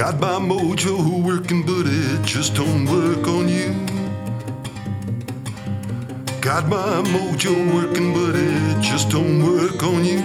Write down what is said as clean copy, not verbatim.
Got my mojo working, but it just don't work on you. Got my mojo working, but it just don't work on you.